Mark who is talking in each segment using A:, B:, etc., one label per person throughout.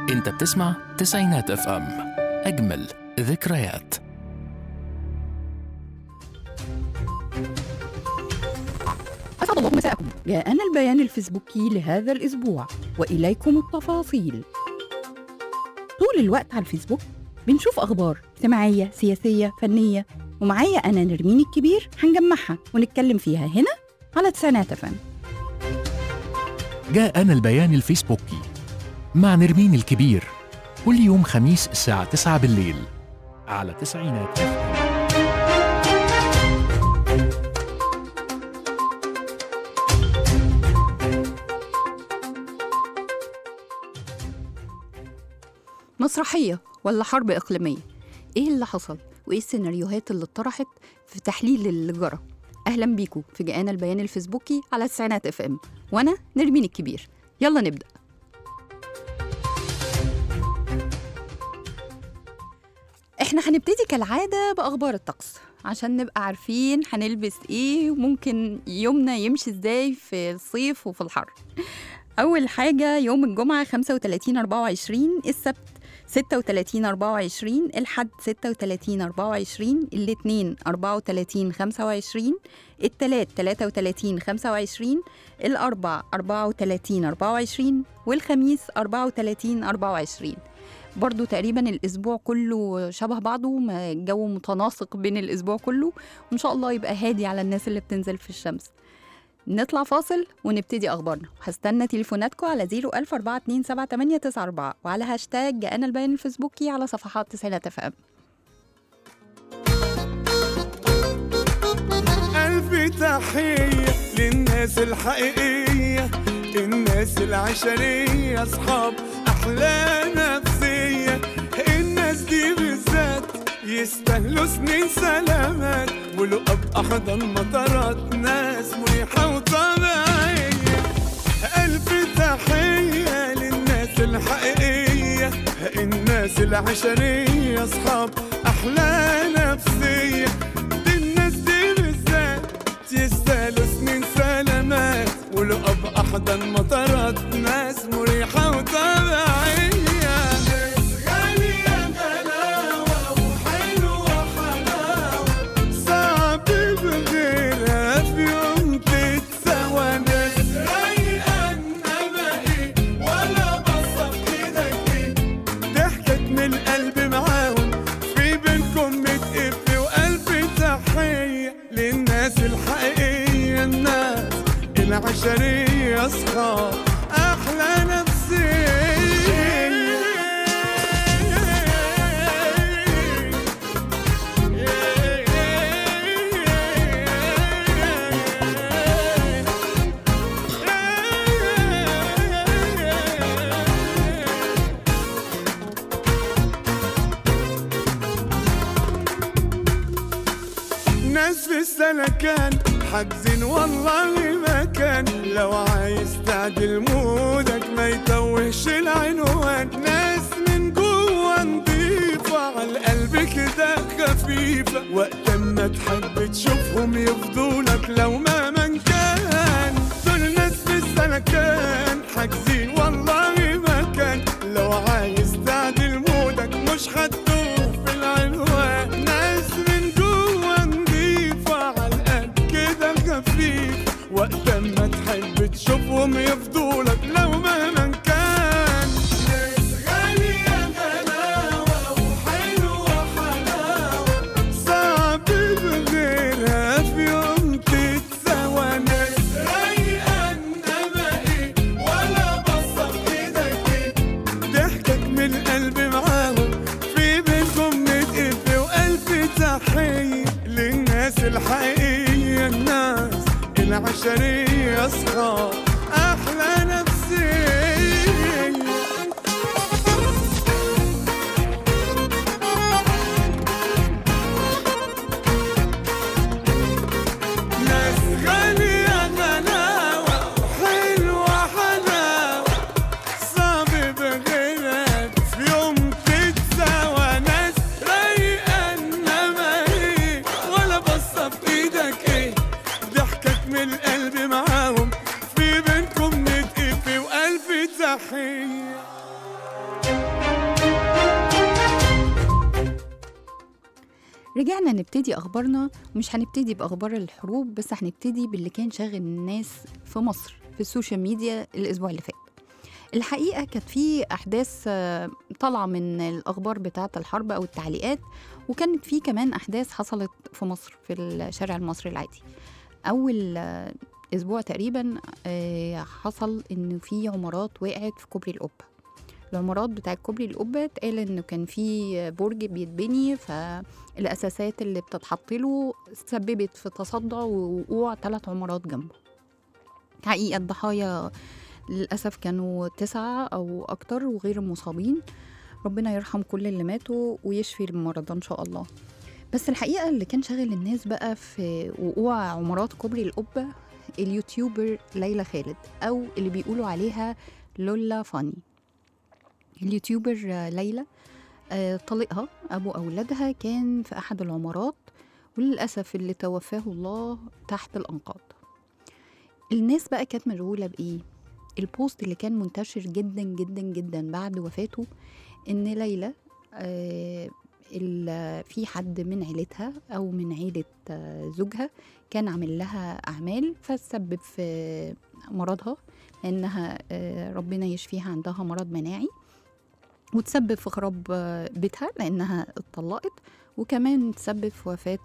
A: انت بتسمع تسعينات اف ام، اجمل ذكريات.
B: أسعد الله مساءكم. جاءنا البيان الفيسبوكي لهذا الأسبوع وإليكم التفاصيل. طول الوقت على الفيسبوك بنشوف أخبار اجتماعية، سياسية، فنية، ومعايا أنا نرمين الكبير هنجمعها ونتكلم فيها هنا على تسعينات اف ام.
A: جاءنا البيان الفيسبوكي مع نرمين الكبير كل يوم خميس الساعة 9 بالليل على تسعينات اف ام.
B: مسرحية ولا حرب إقليمية؟ إيه اللي حصل؟ وإيه السيناريوهات اللي اتطرحت في تحليل اللي جرى؟ أهلا بيكم في جاءنا البيان الفيسبوكي على تسعينات اف ام، وأنا نرمين الكبير. يلا نبدأ. احنا هنبتدي كالعادة بأخبار الطقس عشان نبقى عارفين هنلبس ايه وممكن يومنا يمشي ازاي في الصيف وفي الحر. أول حاجة يوم الجمعة 35-24، السبت 36-24، الحد 36-24، الاثنين 34-25، التلات 33-25، الأربع 34-24، والخميس 34-24. برضو تقريبا الأسبوع كله شبه بعضه، الجو متناسق بين الأسبوع كله، وإن شاء الله يبقى هادي على الناس اللي بتنزل في الشمس. نطلع فاصل ونبتدي أخبارنا. هستنى تليفوناتكم على 010427894 وعلى هاشتاج جاءنا البيان الفيسبوكي على صفحات تسعينات اف ام.
C: ألف تحية للناس الحقيقية، الناس العشرية، أصحاب أحلى نفسية. الناس دي بالذات يستاهلوا سنين سلامات ولقب أحضن مطارات، ناس مريحة وطبيعية. ألف تحية للناس الحقيقية، الناس العشرية، أصحاب أحلى نفسية. الناس دي بالذات يستاهلوا سنين سلامات ولقب أحضن مطارات، ناس مريحة وطبيعية. العشرية، أصحاب أحلى نفسية. ناس في السلكان حاجزين والله مكان، لو عايز تعدل مودك ما يتوهش العنوان. ناس من جوه نضيفة عالقلب كده خفيفة، وقت ما تحب تشوفهم يفضولك لو ما من كان. دول ناس في السلكان حاجزين والله مكان، لو عايز تعدل مودك مش هتدوخ في العنوان. ناس من جوه نضيفة عالقلب كده خفيف، وقت ما تحب تشوفهم يفضولك لو مهما كان. ناس غالية غلاوة وحلوة حلاوة، صعب بغيرها في يوم تتساوى. ناس رايقة انما ايه ولا بصة في ايدك ايه، ضحكك من القلب معاهم، في بينكم نتقف. وألف تحية للناس الحقيقية، الناس العشرية، أصحاب أحلى نفسية. ناس غالية غلاوة وحلوة حلاوة، صعب بغيرك في يوم تتساوى. ناس رايقة انما ايه ولا بصة في ايدك ايه، ضحكك من القلب معاهم، في بينكم نتقف. وألف تحية.
B: رجعنا نبتدي أخبارنا، مش هنبتدي بأخبار الحروب بس، هنبتدي باللي كان شاغل الناس في مصر في السوشيال ميديا الأسبوع اللي فات. الحقيقة كانت في أحداث طالعة من الأخبار بتاعة الحرب أو التعليقات، وكانت في كمان أحداث حصلت في مصر في الشارع المصري العادي. أول أسبوع تقريبا حصل إنه في عمارات وقعت في كوبري القبة. العمارات بتاع كوبري القبة اتقال إنه كان في برج بيتبني، فالأساسات اللي بتتحط له سببت في تصدع ووقوع 3 عمارات جنبه. حقيقة الضحايا للأسف كانوا 9 أو أكتر وغير المصابين. ربنا يرحم كل اللي ماتوا ويشفي المرضى إن شاء الله. بس الحقيقة اللي كان شاغل الناس بقى في وقوع عمارات كوبري القبة اليوتيوبر ليلى خالد، أو اللي بيقولوا عليها لولا فاني. اليوتيوبر ليلى طليقها أبو أولادها كان في أحد العمارات، وللأسف اللي توفاه الله تحت الأنقاض. الناس بقى كانت مشغولة بإيه؟ البوست اللي كان منتشر جدا جدا جدا بعد وفاته إن ليلى في حد من عيلتها أو من عيلة زوجها كان عامل لها أعمال فتسبب في مرضها، لأنها ربنا يشفيها عندها مرض مناعي، وتسبب في خراب بيتها لأنها اتطلقت، وكمان تسبب في وفاة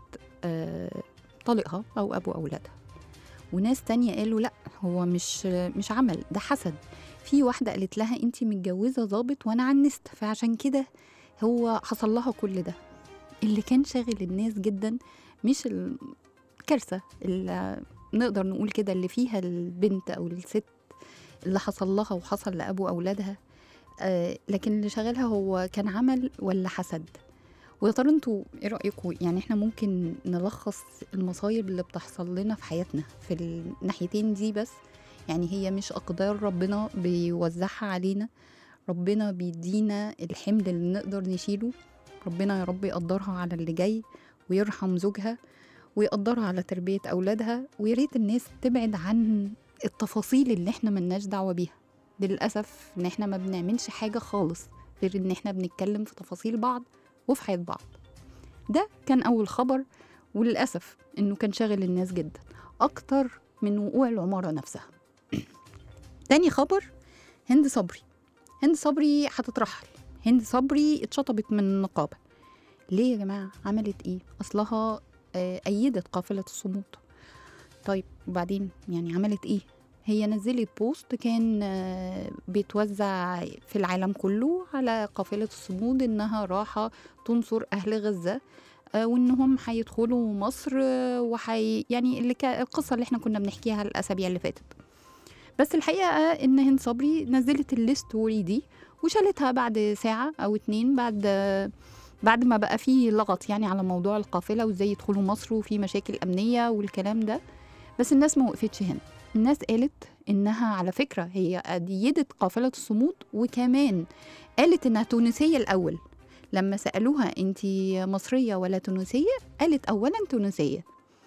B: طليقها أو أبو أولادها. وناس تانية قالوا لأ، هو مش عمل، ده حسد. في واحدة قالت لها أنتي متجوزة ضابط وأنا عنست، فعشان كده هو حصل لها كل ده. اللي كان شاغل الناس جدا مش الكارثة اللي نقدر نقول كده اللي فيها البنت أو الست اللي حصل لها وحصل لأبو أولادها، لكن اللي شاغلها هو كان عمل ولا حسد. ويا ترى انتوا ايه رأيكم؟ يعني احنا ممكن نلخص المصايب اللي بتحصل لنا في حياتنا في الناحيتين دي بس. يعني هي مش أقدار ربنا بيوزعها علينا، ربنا بيدينا الحمل اللي نقدر نشيله. ربنا يا رب يقدرها على اللي جاي ويرحم زوجها ويقدرها على تربية أولادها. وياريت الناس تبعد عن التفاصيل اللي احنا ملناش دعوة بيها. للأسف ان احنا ما بنعملش حاجة خالص غير ان احنا بنتكلم في تفاصيل بعض وفي حياة بعض. ده كان أول خبر، وللأسف انه كان شاغل الناس جدا أكتر من وقوع العمارة نفسها. تاني خبر، هند صبري هتترحل. هند صبري اتشطبت من النقابة. ليه يا جماعة؟ عملت ايه؟ أصلها أيدت قافلة الصمود. طيب وبعدين يعني عملت ايه؟ هي نزلت بوست كان بيتوزع في العالم كله على قافلة الصمود إنها راحة تنصر أهل غزة، وإنهم هيدخلوا مصر، يعني القصة اللي احنا كنا بنحكيها الأسابيع اللي فاتت. بس الحقيقة إن هند صبري نزلت الستوري دي وشالتها بعد ساعة أو 2 بعد ما بقى فيه لغط يعني على موضوع القافلة وإزاي يدخلوا مصر وفي مشاكل أمنية والكلام ده. بس الناس ما وقفتش هنا. الناس قالت إنها على فكرة هي أيدت قافلة الصمود، وكمان قالت إنها تونسية الأول. لما سألوها أنتي مصرية ولا تونسية؟ قالت أولا تونسية.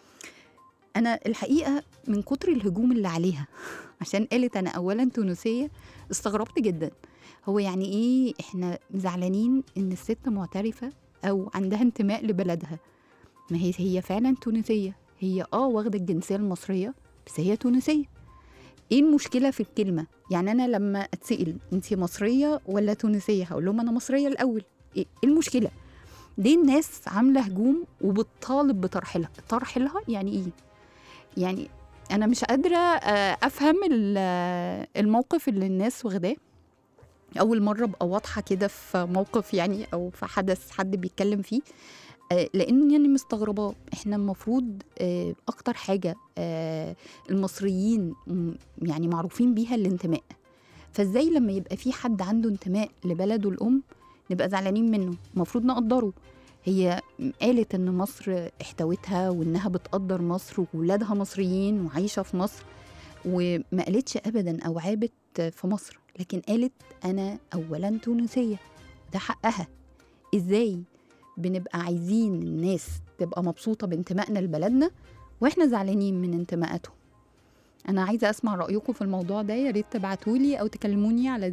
B: أنا الحقيقة من كتر الهجوم اللي عليها عشان قالت أنا أولا تونسية استغربت جدا. هو يعني إيه إحنا زعلانين إن الست معترفة أو عندها انتماء لبلدها؟ ما هي فعلا تونسية، هي واخدة الجنسية المصرية بس هي تونسية. ايه المشكلة في الكلمة؟ يعني انا لما اتسأل انتي مصرية ولا تونسية هقول لهم انا مصرية الاول. ايه المشكلة؟ ليه الناس عاملة هجوم وبتطالب بترحيلها؟ يعني ايه؟ يعني انا مش قادرة افهم الموقف اللي الناس واخداه. اول مرة ابقى واضحة كده في موقف يعني او في حدث حد بيتكلم فيه، لأن يعني مستغربة. إحنا المفروض أكتر حاجة المصريين يعني معروفين بيها الانتماء، فإزاي لما يبقى في حد عنده انتماء لبلده الأم نبقى زعلانين منه؟ المفروض نقدره. هي قالت إن مصر احتوتها وإنها بتقدر مصر وولادها مصريين وعايشة في مصر، وما قالتش أبدا أو عابت في مصر، لكن قالت أنا أولا تونسية. ده حقها. إزاي بنبقى عايزين الناس تبقى مبسوطة بانتمائنا لبلدنا وإحنا زعلانين من انتماءاتهم؟ أنا عايزة أسمع رأيكم في الموضوع ده، يا ريت تبعتولي أو تكلموني على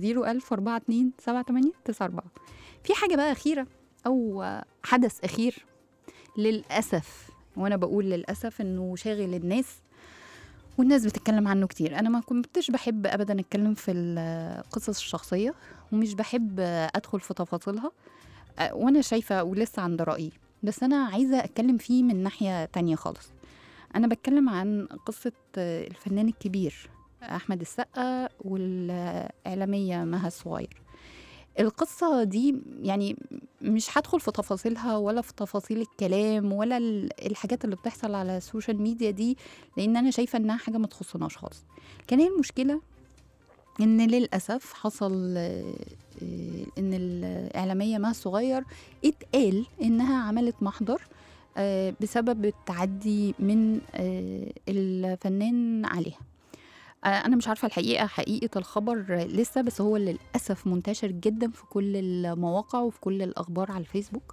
B: 010427894. في حاجة بقى أخيرة أو حدث أخير للأسف، وأنا بقول للأسف إنه شاغل الناس والناس بتتكلم عنه كتير. أنا ما كنتش بحب أبدا أتكلم في القصص الشخصية، ومش بحب أدخل في تفاصيلها، وأنا شايفة ولسه عند رأيي، بس أنا عايزة أتكلم فيه من ناحية تانية خالص. أنا بتكلم عن قصة الفنان الكبير أحمد السقا والإعلامية مها الصغير. القصة دي يعني مش هدخل في تفاصيلها ولا في تفاصيل الكلام ولا الحاجات اللي بتحصل على السوشيال ميديا دي، لأن أنا شايفة إنها حاجة ما تخصناش خالص. كان هي المشكلة إن للأسف حصل إن الإعلامية مها الصغير اتقال إنها عملت محضر بسبب التعدي من الفنان عليها. أنا مش عارفة الحقيقة حقيقة الخبر لسه، بس هو للأسف منتشر جدا في كل المواقع وفي كل الأخبار على الفيسبوك.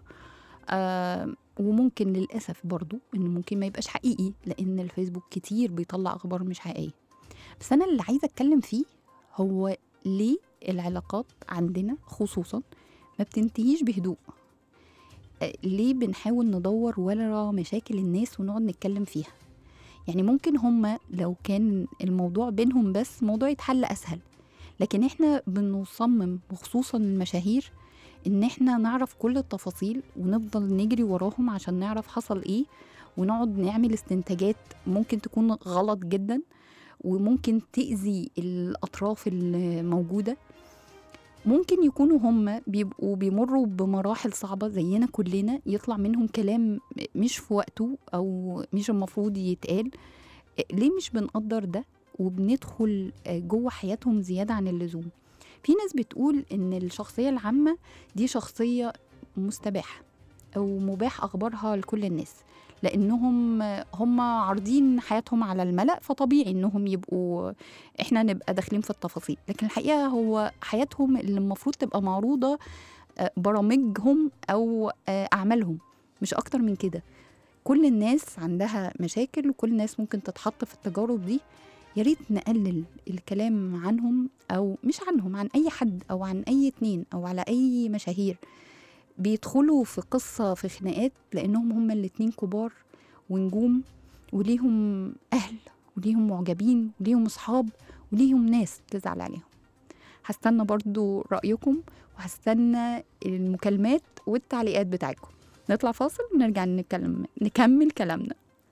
B: وممكن للأسف برضو إنه ممكن ما يبقاش حقيقي، لأن الفيسبوك كتير بيطلع أخبار مش حقيقية. بس أنا اللي عايزة أتكلم فيه هو ليه العلاقات عندنا خصوصا ما بتنتهيش بهدوء؟ ليه بنحاول ندور ورا مشاكل الناس ونقعد نتكلم فيها؟ يعني ممكن هما لو كان الموضوع بينهم بس موضوع يتحل أسهل، لكن احنا بنصمم وخصوصا المشاهير ان احنا نعرف كل التفاصيل ونفضل نجري وراهم عشان نعرف حصل ايه، ونقعد نعمل استنتاجات ممكن تكون غلط جدا وممكن تأذي الأطراف الموجودة. ممكن يكونوا هم بيبقوا بيمروا بمراحل صعبة زينا كلنا، يطلع منهم كلام مش في وقته أو مش المفروض يتقال. ليه مش بنقدر ده وبندخل جوه حياتهم زيادة عن اللزوم؟ في ناس بتقول إن الشخصية العامة دي شخصية مستباحة أو مباح أخبارها لكل الناس، لأنهم هم عارضين حياتهم على الملأ، فطبيعي إنهم يبقوا إحنا نبقى داخلين في التفاصيل. لكن الحقيقة هو حياتهم اللي المفروض تبقى معروضة برامجهم أو أعمالهم، مش أكتر من كده. كل الناس عندها مشاكل وكل الناس ممكن تتحط في التجارب دي. ياريت نقلل الكلام عنهم، أو مش عنهم، عن أي حد أو عن أي اتنين أو على أي مشاهير بيدخلوا في قصة في خناقات، لأنهم هم الاتنين كبار ونجوم وليهم أهل وليهم معجبين وليهم أصحاب وليهم ناس تزعل عليهم. هستنى برضو رأيكم وهستنى المكالمات والتعليقات بتاعتكم. نطلع فاصل ونرجع نكمل كلامنا.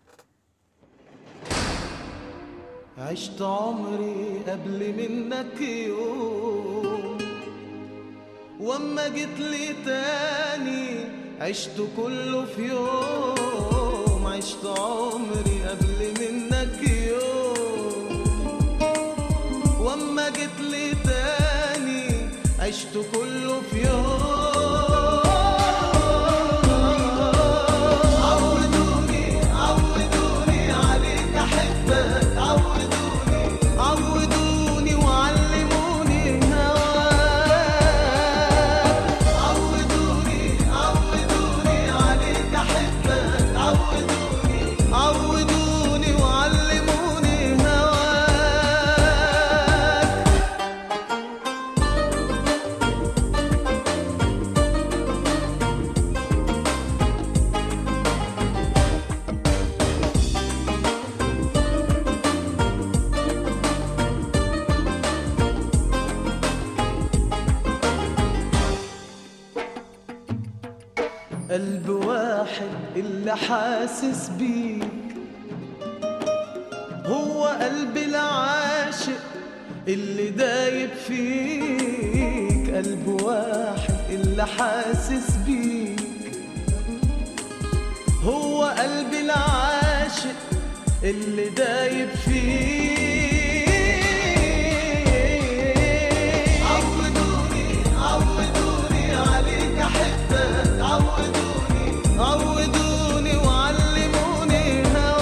C: عشت عمري قبل منك يوم، واما جيت لي تاني عشت كله في يوم. عشت عمري قبل منك يوم، واما جيت لي تاني عشت كله في يوم. قلب واحد اللي حاسس بيك، هو قلب العاشق اللي دايب فيك. قلب واحد اللي حاسس بيك، هو قلب العاشق اللي دايب فيك. عودوني عليك أحبك، عودوني وعلموني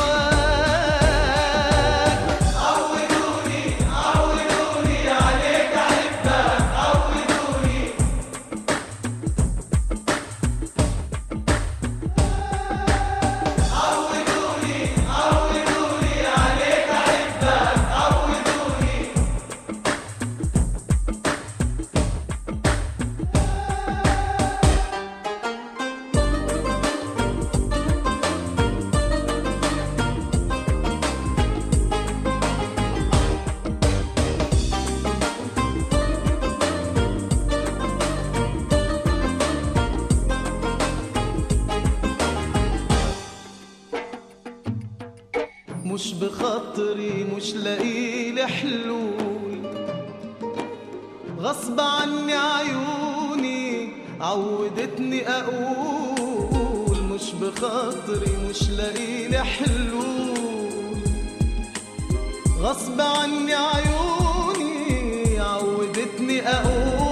C: هواك. عودوني عليك أحبك، عودوني عليك أحبك، مش لاقيلي حلول. غصب عني عيوني عودتني اقول مش بخاطري مش لاقيلي حلول. غصب عني عيوني عودتني اقول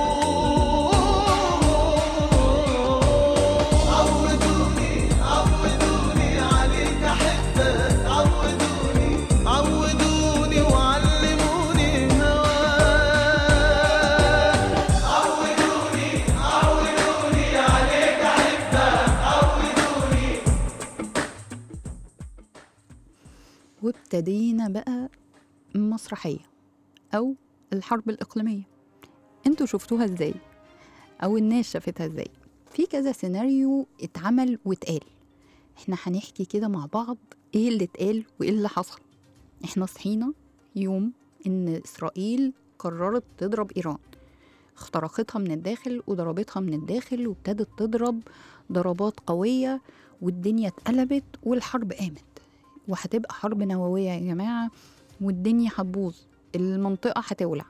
B: وابتدينا بقى المسرحية أو الحرب الإقليمية. انتوا شفتوها ازاي؟ أو الناس شافتها ازاي؟ في كذا سيناريو اتعمل واتقال. احنا هنحكي كده مع بعض ايه اللي اتقال وايه اللي حصل. احنا صحينا يوم ان إسرائيل قررت تضرب إيران، اخترقتها من الداخل وضربتها من الداخل وابتدت تضرب ضربات قوية والدنيا اتقلبت والحرب قامت، وهتبقى حرب نووية يا جماعة والدنيا هتبوظ، المنطقة هتولع.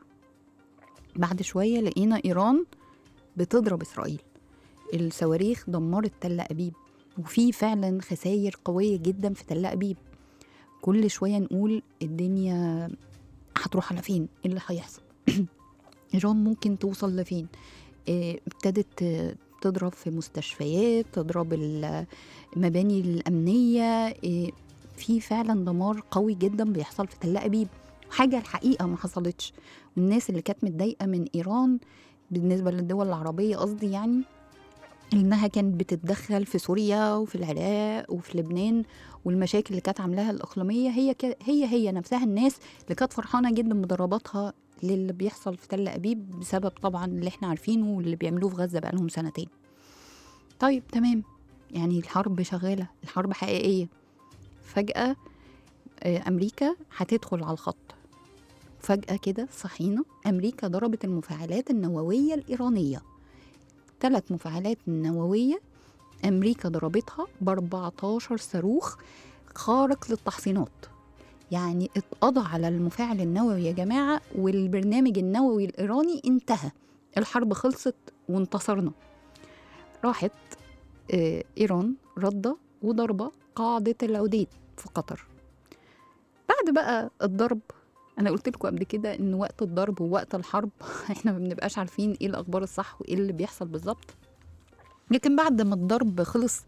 B: بعد شوية لقينا إيران بتضرب إسرائيل، الصواريخ دمرت تل أبيب، وفي فعلا خسائر قوية جدا في تل أبيب. كل شوية نقول الدنيا هتروح على فين، ايه اللي هيحصل إيران ممكن توصل لفين. ابتدت تضرب في مستشفيات، تضرب المباني الأمنية. في فعلا دمار قوي جدا بيحصل في تل أبيب، حاجة الحقيقة ما حصلتش. والناس اللي كانت متضايقة من إيران بالنسبة للدول العربية قصدي، يعني إنها كانت بتتدخل في سوريا وفي العراق وفي لبنان، والمشاكل اللي كانت عاملاها الإقليمية هي نفسها الناس اللي كانت فرحانة جدا بضرباتها للي بيحصل في تل أبيب، بسبب طبعا اللي احنا عارفينه واللي بيعملوه في غزة بقالهم سنتين. طيب تمام، يعني الحرب شغالة، الحرب حقيقية. فجأة أمريكا هتدخل على الخط. فجأة كده صحينا، أمريكا ضربت المفاعلات النووية الإيرانية، 3 مفاعلات نووية أمريكا ضربتها ب14 صاروخ خارق للتحصينات. يعني اتقضى على المفاعل النووي يا جماعة، والبرنامج النووي الإيراني انتهى، الحرب خلصت وانتصرنا. راحت إيران ردة وضربة قاعدة العديد في قطر. بعد بقى الضرب، أنا قلت لكم قبل كده إن وقت الضرب ووقت الحرب إحنا ما بنبقاش عارفين إيه الأخبار الصح وإيه اللي بيحصل بالظبط. لكن بعد ما الضرب خلص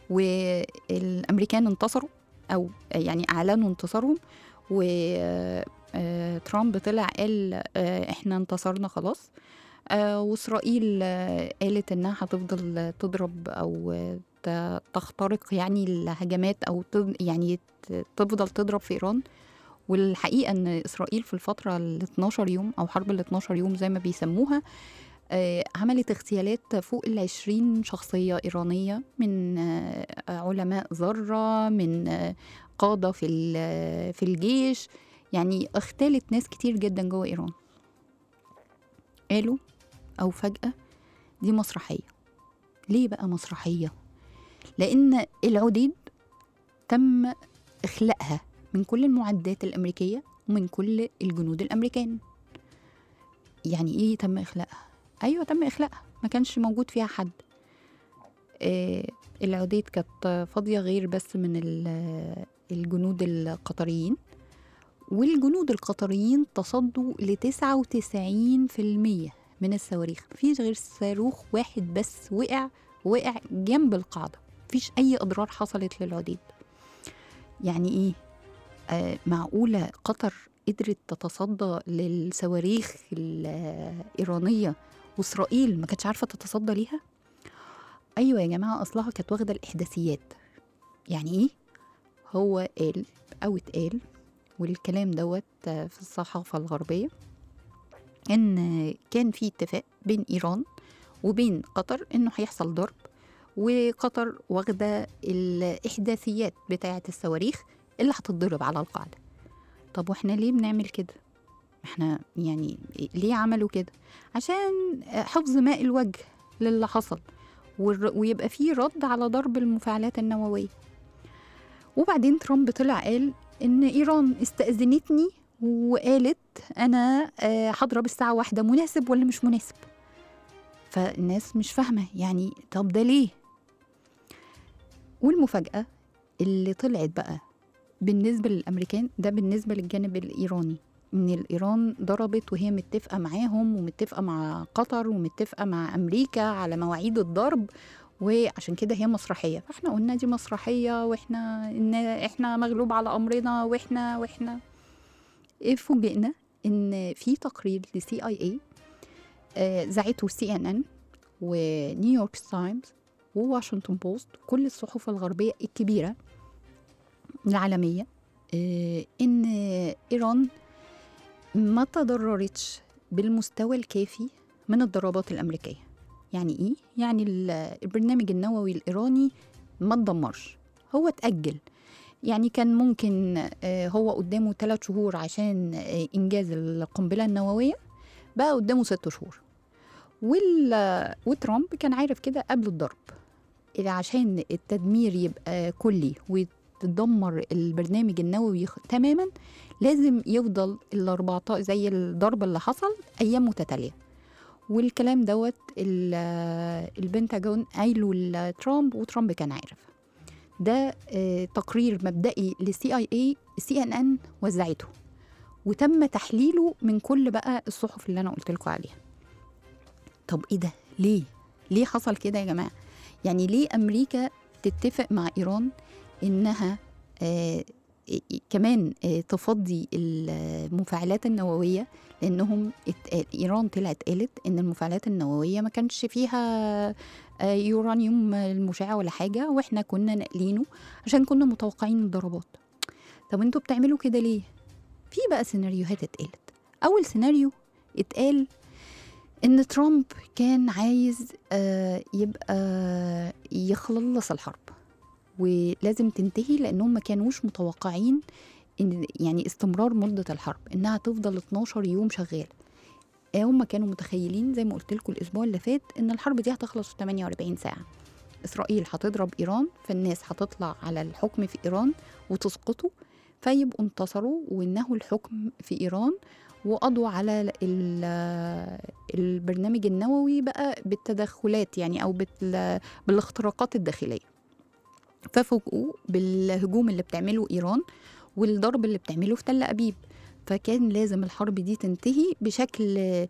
B: والأمريكان انتصروا، أو يعني أعلنوا انتصارهم، وترامب طلع قال إحنا انتصرنا خلاص، وإسرائيل قالت إنها هتفضل تضرب أو تخترق يعني الهجمات، أو يعني تفضل تضرب في إيران. والحقيقة أن إسرائيل في الفترة 12 يوم أو حرب 12 يوم زي ما بيسموها، عملت اغتيالات فوق 20 شخصية إيرانية، من علماء ذرة، من قادة في الجيش، يعني اغتالت ناس كتير جدا جوه إيران. قالوا أو فجأة دي مسرحية. ليه بقى مسرحية؟ لأن العديد تم إخلاءها من كل المعدات الأمريكية ومن كل الجنود الأمريكان. يعني إيه تم إخلاءها؟ أيوة تم إخلاءها، ما كانش موجود فيها حد. العديد كانت فاضية غير بس من الجنود القطريين، والجنود القطريين تصدوا ل99% من الصواريخ. مفيش غير صاروخ واحد بس وقع جنب القاعدة، مفيش أي أضرار حصلت للعديد. يعني إيه؟ معقولة قطر قدرت تتصدى للصواريخ الإيرانية وإسرائيل ما كانتش عارفة تتصدى ليها؟ أيوة يا جماعة، أصلها كانت واخدة الإحداثيات. يعني إيه؟ هو قال أو اتقال، والكلام دوت في الصحافة الغربية، إن كان في اتفاق بين إيران وبين قطر إنه هيحصل ضرب، وقطر واخدة الإحداثيات بتاعة الصواريخ اللي هتتضرب على القاعدة. طب وإحنا ليه بنعمل كده؟ إحنا يعني ليه عملوا كده؟ عشان حفظ ماء الوجه للي حصل، ويبقى فيه رد على ضرب المفاعلات النووية. وبعدين ترامب طلع قال إن إيران استأذنتني وقالت أنا هضرب الساعة 1 مناسب ولا مش مناسب؟ فالناس مش فاهمة يعني طب ده ليه؟ والمفاجأة اللي طلعت بقى بالنسبة للأمريكان، ده بالنسبة للجانب الإيراني، إن الإيران ضربت وهي متفقة معاهم ومتفقة مع قطر ومتفقة مع أمريكا على مواعيد الضرب، وعشان كده هي مسرحية. فاحنا قلنا دي مسرحية واحنا احنا مغلوب على أمرنا واحنا فوجئنا إن في تقرير لCIA زعته CNN ونيويورك تايمز وواشنطن بوست، كل الصحف الغربية الكبيرة العالمية، إن إيران ما تضررتش بالمستوى الكافي من الضربات الأمريكية. يعني إيه؟ يعني البرنامج النووي الإيراني ما تدمرش، هو تأجل. يعني كان ممكن هو قدامه 3 شهور عشان إنجاز القنبلة النووية، بقى قدامه 6 شهور. وترامب كان عارف كده قبل الضرب، إذا عشان التدمير يبقى كلي وتدمر البرنامج النووي تماما لازم يفضل 14 زي الضرب اللي حصل أيام متتالية. والكلام دوت البنتاجون قايله لترامب وترامب كان عارف. ده تقرير مبدئي لCIA CNN وزعته، وتم تحليله من كل بقى الصحف اللي أنا قلت لكم عليها. طب إيه ده؟ ليه حصل كده يا جماعة؟ يعني ليه أمريكا تتفق مع إيران إنها كمان تفضي المفاعلات النووية؟ لأنهم إيران طلعت قالت إن المفاعلات النووية ما كانش فيها يورانيوم المشع ولا حاجة، وإحنا كنا ناقلينه عشان كنا متوقعين الضربات. طب انتوا بتعملوا كده ليه؟ في بقى سيناريوهات اتقالت. أول سيناريو اتقال إن ترامب كان عايز يبقى يخلص الحرب ولازم تنتهي، لأنهم ما كانوش متوقعين إن يعني استمرار مدة الحرب إنها تفضل 12 يوم شغال. هم كانوا متخيلين زي ما قلت لكم الأسبوع اللي فات إن الحرب دي هتخلص في 48 ساعة. إسرائيل هتضرب إيران، فالناس هتطلع على الحكم في إيران وتسقطه، فيبقوا انتصروا وإنه الحكم في إيران، وقضوا على البرنامج النووي بقى بالتدخلات يعني أو بالاختراقات الداخلية. ففوجئوا بالهجوم اللي بتعمله إيران والضرب اللي بتعمله في تل أبيب، فكان لازم الحرب دي تنتهي بشكل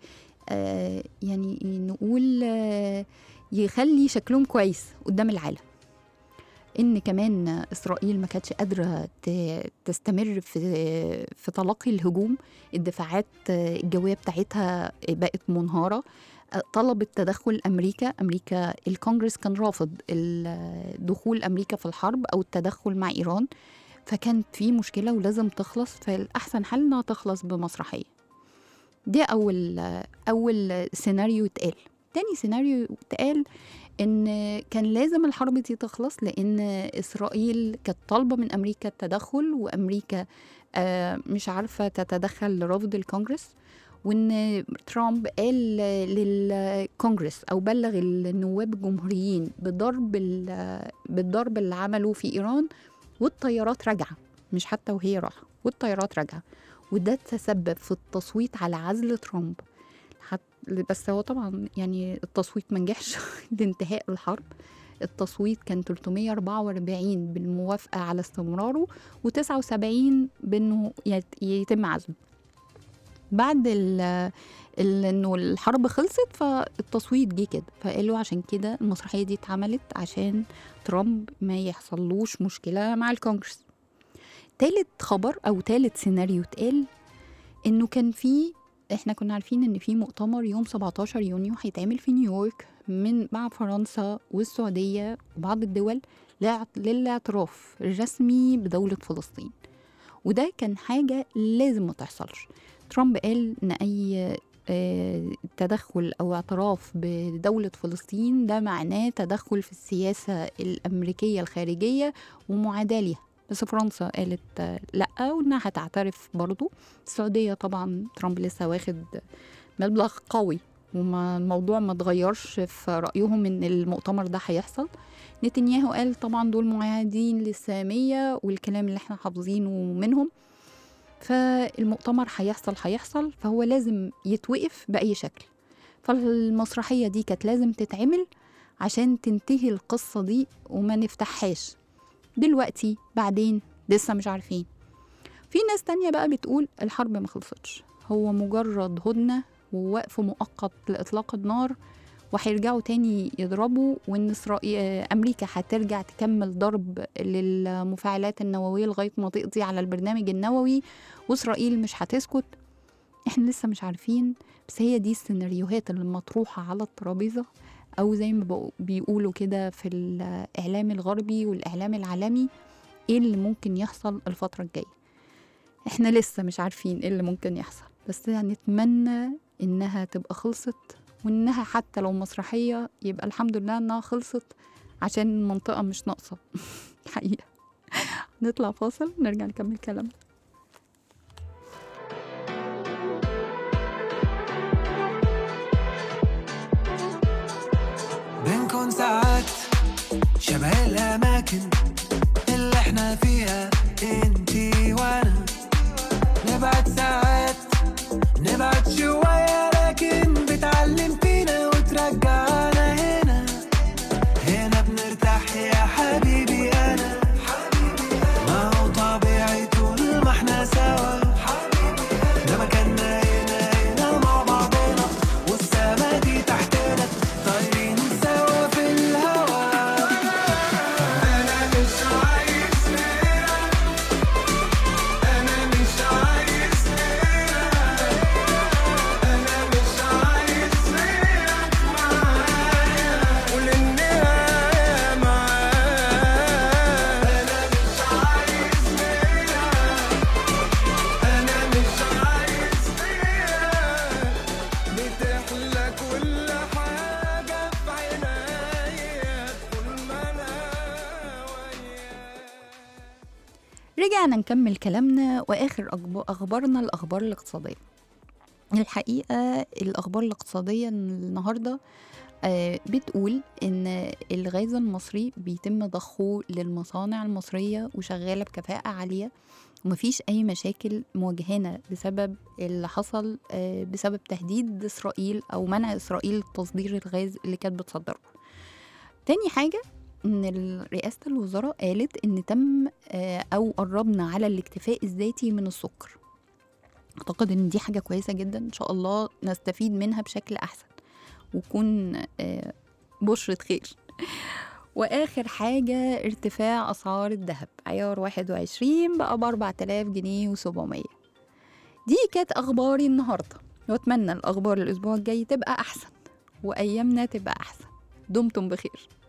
B: يعني نقول يخلي شكلهم كويس قدام العالم. إن كمان إسرائيل ما كانتش قادرة تستمر في تلقي الهجوم، الدفاعات الجوية بتاعتها بقت منهارة، طلبت تدخل أمريكا الكونجرس كان رافض دخول أمريكا في الحرب أو التدخل مع إيران، فكانت في مشكلة ولازم تخلص، فالأحسن حل إنها تخلص بمسرحية. دي أول سيناريو اتقال. تاني سيناريو اتقال إن كان لازم الحرب دي تخلص لأن إسرائيل كانت طالبة من أمريكا التدخل، وأمريكا مش عارفة تتدخل لرفض الكونجرس، وإن ترامب قال للكونجرس أو بلغ النواب الجمهوريين بالضرب اللي عملوه في إيران، والطيارات راجعة، مش حتى وهي راحة، والطيارات راجعة. وده تسبب في التصويت على عزل ترامب. بس هو طبعا يعني التصويت ما نجحش لانتهاء الحرب. التصويت كان 344 بالموافقة على استمراره، و79 بأنه يتم عزله. بعد انه الحرب خلصت فالتصويت جه كده، فقالوا عشان كده المسرحية دي اتعملت عشان ترامب ما يحصلوش مشكلة مع الكونجرس. تالت خبر أو تالت سيناريو اتقال إنه كان احنا كنا عارفين إن في مؤتمر يوم 17 يونيو هيتعمل في نيويورك مع فرنسا والسعودية وبعض الدول للاعتراف الرسمي بدولة فلسطين، وده كان حاجة لازم ما تحصلش. ترامب قال إن أي تدخل أو اعتراف بدولة فلسطين ده معناه تدخل في السياسة الأمريكية الخارجية ومعاداة ليها، بس فرنسا قالت لأ وإنها هتعترف برضو. السعودية طبعا ترامب لسه واخد مبلغ قوي وما الموضوع ما تغيرش في رأيهم إن المؤتمر ده هيحصل. نتنياهو قال طبعا دول معادين للسامية والكلام اللي احنا حافظينه منهم. فالمؤتمر هيحصل، فهو لازم يتوقف بأي شكل. فالمسرحية دي كانت لازم تتعمل عشان تنتهي القصة دي وما نفتحهاش دلوقتي. بعدين لسه مش عارفين. في ناس تانية بقى بتقول الحرب ما خلصتش، هو مجرد هدنة ووقف مؤقت لإطلاق النار، وهيرجعوا تاني يضربوا، وإن أمريكا هترجع تكمل ضرب للمفاعلات النووية لغاية ما تقضي على البرنامج النووي، وإسرائيل مش هتسكت. إحنا لسه مش عارفين، بس هي دي السيناريوهات اللي مطروحة على الترابيزة، أو زي ما بيقولوا كده في الإعلام الغربي والإعلام العالمي، إيه اللي ممكن يحصل الفترة الجاية. إحنا لسه مش عارفين إيه اللي ممكن يحصل، بس نتمنى إنها تبقى خلصت، وإنها حتى لو مسرحية يبقى الحمد لله إنها خلصت، عشان المنطقة مش ناقصة حقيقة. نطلع فاصل نرجع نكمل كلامنا.
D: بنكون ساعات شبه الأماكن اللي احنا فيها انتي وانا، نبعد ساعات نبعد شوية، لكن بتعلم فينا وترجعنا هنا. هنا بنرتاح يا حبيبي أنا، ما هو طبيعي طول ما احنا سوا. ده مكاننا هنا مع بعضنا، والسما دي تحتنا طايرين سوا في الهوا. أنا مش عايز غيرك، أنا مش عايز غيرك، أنا مش عايز غيرك معايا وللنهاية معاك. أنا مش عايز غيرك، أنا مش عايز غيرك، بتحلى كل حاجة في عنايا طول ما أنا وياك.
B: رجعنا نكمل كلامنا، وآخر أخبارنا الأخبار الاقتصادية. الحقيقة الأخبار الاقتصادية النهاردة بتقول إن الغاز المصري بيتم ضخه للمصانع المصرية وشغالة بكفاءة عالية، ومفيش أي مشاكل مواجهنا بسبب اللي حصل بسبب تهديد إسرائيل أو منع إسرائيل تصدير الغاز اللي كانت بتصدره. تاني حاجة، إن رئاسة الوزراء قالت إن تم أو قربنا على الاكتفاء الذاتي من السكر. أعتقد إن دي حاجة كويسة جدا، إن شاء الله نستفيد منها بشكل أحسن ويكون بشرة خير. وآخر حاجة، ارتفاع أسعار الذهب، عيار 21 بقى ب4000 جنيه و700. دي كانت أخباري النهاردة، وأتمنى الأخبار الأسبوع الجاي تبقى أحسن وأيامنا تبقى أحسن. دمتم بخير.